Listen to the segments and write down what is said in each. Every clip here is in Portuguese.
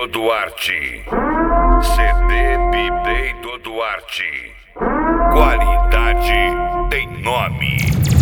do Duarte. CD Bibei do Duarte. Qualidade tem nome.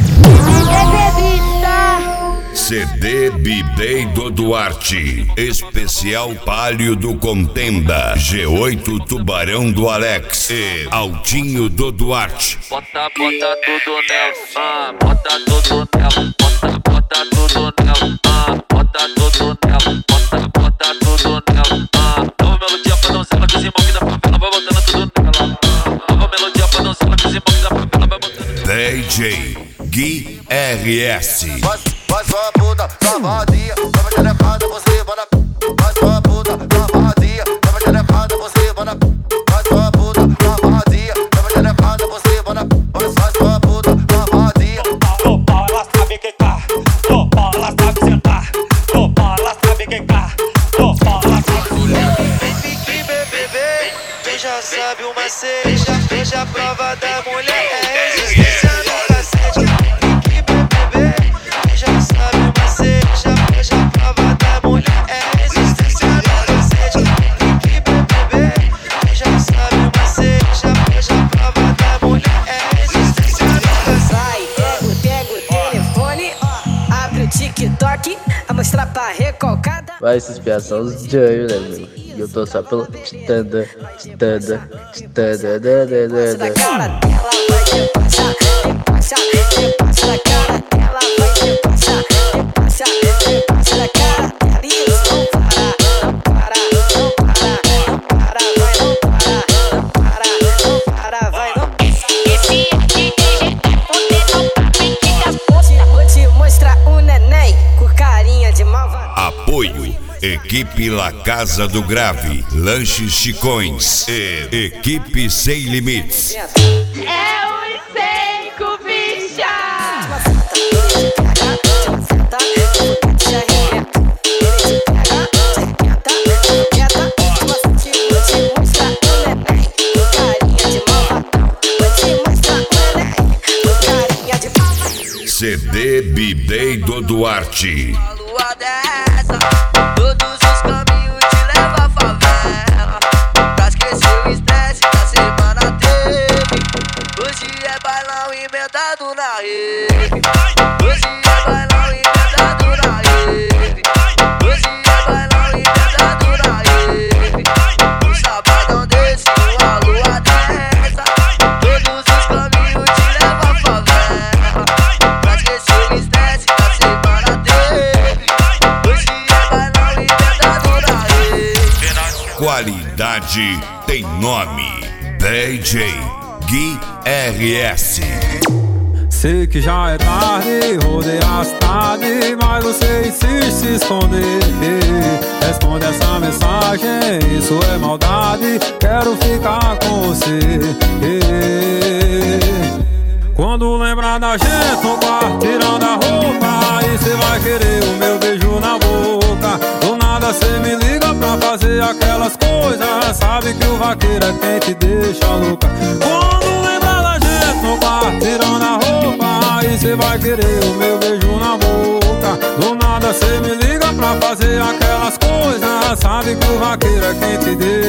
CD Bibei do Duarte. Especial Palio do Contenda. G8 Tubarão do Alex e Altinho do Duarte. Bota tudo nela, bota tudo nela, bota tudo nela, bota tudo nela, bota tudo nela. Nova melodia pra donzela que os irmãos que da favela vai botando tudo nela. Nova melodia pra donzela que os irmãos que da favela vai botando tudo nela. DJ Gui RS. Vai sua puta, safadinha, vai xerecada, você vai na. Vai sua puta, safadinha, vai xerecada, você vai na. Vai sua puta, safadinha, vai xerecada, você vai na. Vai sua puta, safadinha. No pau ela sabe quicar, no pau ela sabe sentar, no pau ela sabe quicar, no pau ela sabe. Vem fique, bebê, vem já sabe o macete, veja a prova da mulher, é resistência no cacete. TikTok, a mostrar pra recalcada. Vai, esses piadas são os Janho, né, mano? E eu tô só pelo tanda. Da cara dela vai repassar da cara dela vai repassar da cara dela e eles vão parar. Não para, vai não para, vai não. Esse DJ é fudendo pra mim que das putas. Vou te mostrar um neném com carinha de malvado. Apoio Equipe La Casa do Grave, Lanches Chicões e Equipe Sem Limites. É o seco, bicha! CD Bibei do Duarte. Todos os caminhos te levam à favela. Pra esquecer o estresse da semana teve. Hoje é bailão emendado na rede. Hoje é bailão emendado na rede. Hoje é bailão emendado na rede. Um sabadão desse, uma lua dessa. Todos os caminhos te levam à favela. Pra esquecer o estresse da semana teve. Hoje é bailão emendado na rede. Qualidade tem nome. DJ Gui RS. Sei que já é tarde, rodei a cidade, mas você insiste se esconder. Responde essa mensagem, isso é maldade, quero ficar com você. Quando lembrar da gente no quarto, tirando a roupa, aí cê vai querer o meu beijo na boca. Do nada cê me liga pra fazer aquelas coisas, sabe que o vaqueiro é quem te deixa louca. Quando lembrar da gente no quarto, tirando a roupa, aí cê vai querer o meu beijo na boca. Do nada cê me liga pra fazer aquelas coisas, sabe que o vaqueiro é quem te deixa